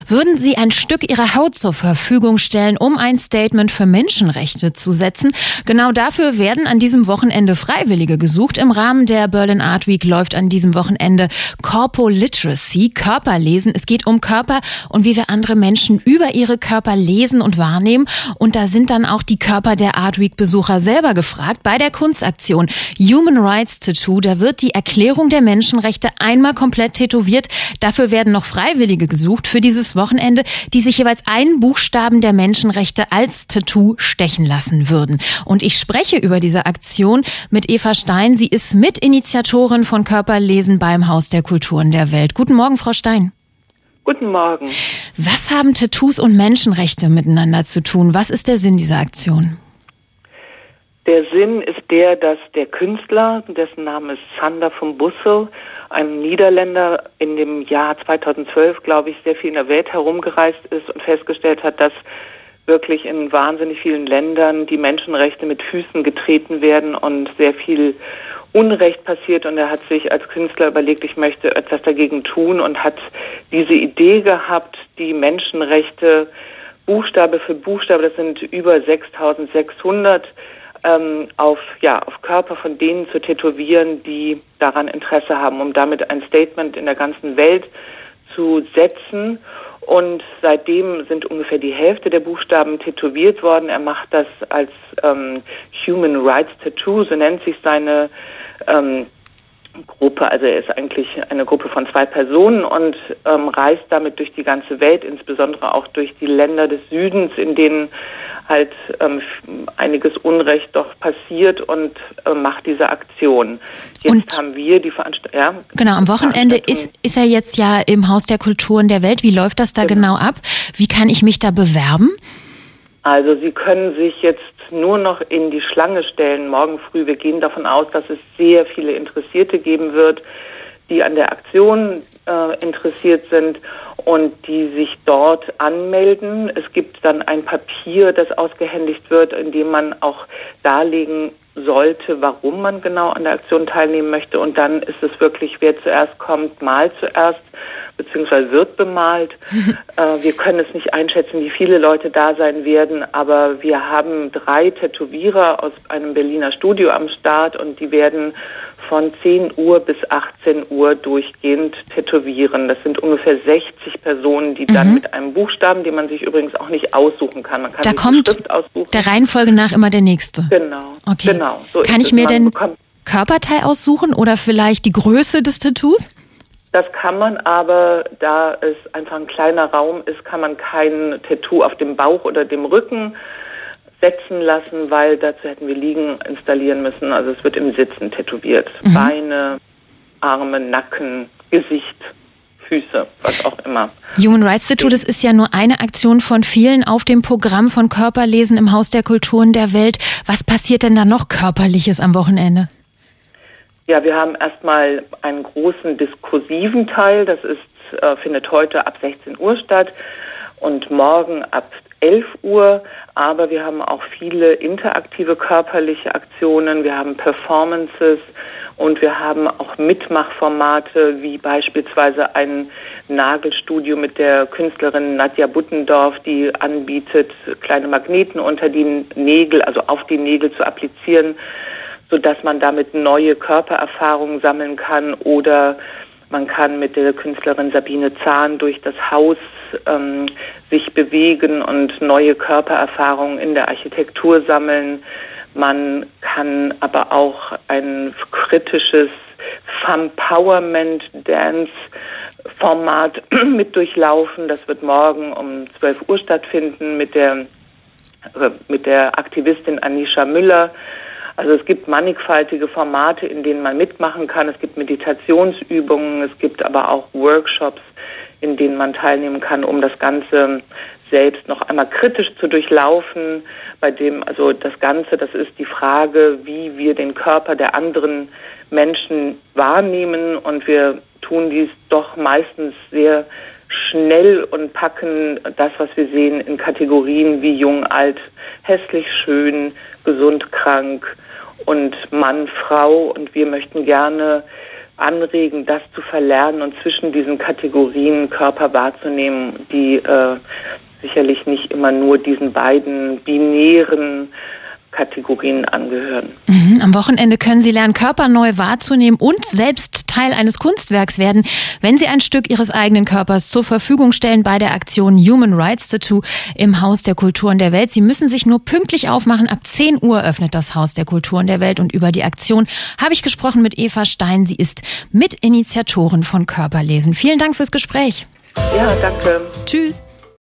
würden sie ein Stück ihrer Haut zur Verfügung stellen, um ein Statement für Menschenrechte zu setzen. Genau dafür werden an diesem Wochenende Freiwillige gesucht. Im Rahmen der Berlin Art Week läuft an diesem Wochenende Corporaliteracy, Körperlesen. Es geht um Körper und wie wir andere Menschen über ihre Körper lesen und wahrnehmen. Und da sind dann auch die Körper der Art Week Besucher selber gefragt. Bei der Kunstaktion Human Rights Tattoo, da wird die Erklärung der Menschenrechte einmal komplett tätowiert. Dafür werden noch Freiwillige gesucht für dieses Wochenende, die sich jeweils einen Buchstaben der Menschenrechte als Tattoo stechen lassen würden. Und ich spreche über diese Aktion mit Eva Stein. Sie ist Mitinitiatorin von Körperlesen beim Haus der Kulturen der Welt. Guten Morgen, Frau Stein. Guten Morgen. Was haben Tattoos und Menschenrechte miteinander zu tun? Was ist der Sinn dieser Aktion? Der Sinn ist der, dass der Künstler, dessen Name ist Sander van Bussel, ein Niederländer, in dem Jahr 2012, glaube ich, sehr viel in der Welt herumgereist ist und festgestellt hat, dass wirklich in wahnsinnig vielen Ländern die Menschenrechte mit Füßen getreten werden und sehr viel Unrecht passiert. Und er hat sich als Künstler überlegt, ich möchte etwas dagegen tun und hat diese Idee gehabt, die Menschenrechte Buchstabe für Buchstabe, das sind über 6.600, auf Körper von denen zu tätowieren, die daran Interesse haben, um damit ein Statement in der ganzen Welt zu setzen. Und seitdem sind ungefähr die Hälfte der Buchstaben tätowiert worden. Er macht das als Human Rights Tattoo, so nennt sich seine Gruppe. Also er ist eigentlich eine Gruppe von 2 Personen und reist damit durch die ganze Welt, insbesondere auch durch die Länder des Südens, in denen halt einiges Unrecht doch passiert und macht diese Aktion. Jetzt und haben wir die Veranstaltung. Ja, genau, am Wochenende ist er jetzt ja im Haus der Kulturen der Welt. Wie läuft das da genau ab? Wie kann ich mich da bewerben? Also Sie können sich jetzt nur noch in die Schlange stellen morgen früh. Wir gehen davon aus, dass es sehr viele Interessierte geben wird, die an der Aktion interessiert sind und die sich dort anmelden. Es gibt dann ein Papier, das ausgehändigt wird, in dem man auch darlegen sollte, warum man genau an der Aktion teilnehmen möchte. Und dann ist es wirklich, wer zuerst kommt, malt zuerst, beziehungsweise wird bemalt. Wir können es nicht einschätzen, wie viele Leute da sein werden, aber wir haben 3 Tätowierer aus einem Berliner Studio am Start und die werden von 10 Uhr bis 18 Uhr durchgehend tätowieren. Das sind ungefähr 60 Personen, die dann mit einem Buchstaben, den man sich übrigens auch nicht aussuchen kann. Man kann da kommt die Schrift aussuchen. Der Reihenfolge nach immer der nächste. Genau. Okay. Genau. So kann ich mir denn Körperteil aussuchen oder vielleicht die Größe des Tattoos? Das kann man, aber da es einfach ein kleiner Raum ist, kann man kein Tattoo auf dem Bauch oder dem Rücken setzen lassen, weil dazu hätten wir Liegen installieren müssen. Also es wird im Sitzen tätowiert. Beine, Arme, Nacken, Gesicht, Füße, was auch immer. Human Rights Tattoo, das ist ja nur eine Aktion von vielen auf dem Programm von Körperlesen im Haus der Kulturen der Welt. Was passiert denn da noch Körperliches am Wochenende? Ja, wir haben erstmal einen großen diskursiven Teil. Das findet heute ab 16 Uhr statt und morgen ab 11 Uhr. Aber wir haben auch viele interaktive körperliche Aktionen. Wir haben Performances und wir haben auch Mitmachformate, wie beispielsweise ein Nagelstudio mit der Künstlerin Nadja Buttendorf, die anbietet, kleine Magneten unter die Nägel, also auf die Nägel zu applizieren, sodass man damit neue Körpererfahrungen sammeln kann. Oder man kann mit der Künstlerin Sabine Zahn durch das Haus sich bewegen und neue Körpererfahrungen in der Architektur sammeln. Man kann aber auch ein kritisches Fempowerment-Dance-Format mit durchlaufen. Das wird morgen um 12 Uhr stattfinden mit der Aktivistin Anisha Müller. Also es gibt mannigfaltige Formate, in denen man mitmachen kann. Es gibt Meditationsübungen, es gibt aber auch Workshops, in denen man teilnehmen kann, um das Ganze selbst noch einmal kritisch zu durchlaufen. Bei dem, also das Ganze, das ist die Frage, wie wir den Körper der anderen Menschen wahrnehmen. Und wir tun dies doch meistens sehr schnell und packen das, was wir sehen, in Kategorien wie jung, alt, hässlich, schön, gesund, krank und Mann, Frau. Und wir möchten gerne anregen, das zu verlernen und zwischen diesen Kategorien Körper wahrzunehmen, die sicherlich nicht immer nur diesen beiden binären Kategorien angehören. Am Wochenende können Sie lernen, Körper neu wahrzunehmen und selbst Teil eines Kunstwerks werden, wenn Sie ein Stück Ihres eigenen Körpers zur Verfügung stellen bei der Aktion Human Rights Tattoo im Haus der Kulturen der Welt. Sie müssen sich nur pünktlich aufmachen. Ab 10 Uhr öffnet das Haus der Kulturen der Welt und über die Aktion habe ich gesprochen mit Eva Stein. Sie ist Mitinitiatorin von Körperlesen. Vielen Dank fürs Gespräch. Ja, danke. Tschüss.